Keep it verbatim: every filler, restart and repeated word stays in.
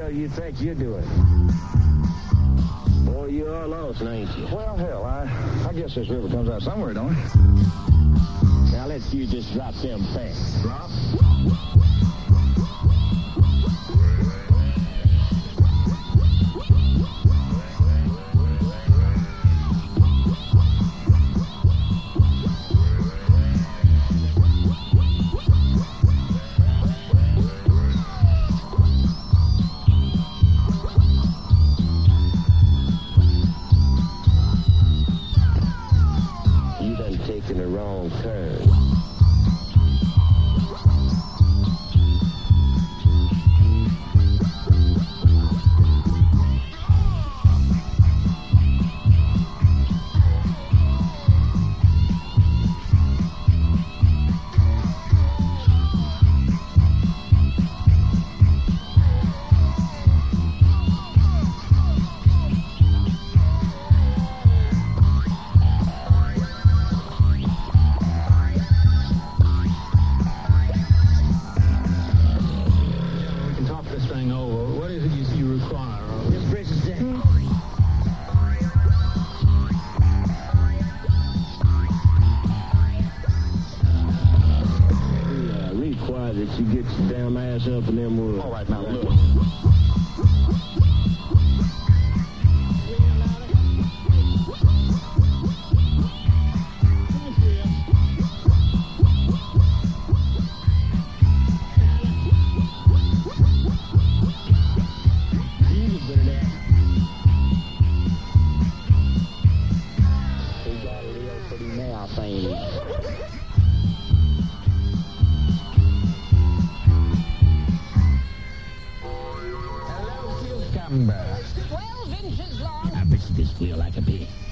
hell you think you're doing? Boy, you are lost, ain't you? Well, hell, I, I guess this river comes out somewhere, don't it? Now let's you just drop them facts. Drop? You done taken the wrong turn. That you get your damn ass up in them woods. All right, now look. He got a real pretty mouth, ain't he? Come back. twelve inches long. I bet you this feel like a bee.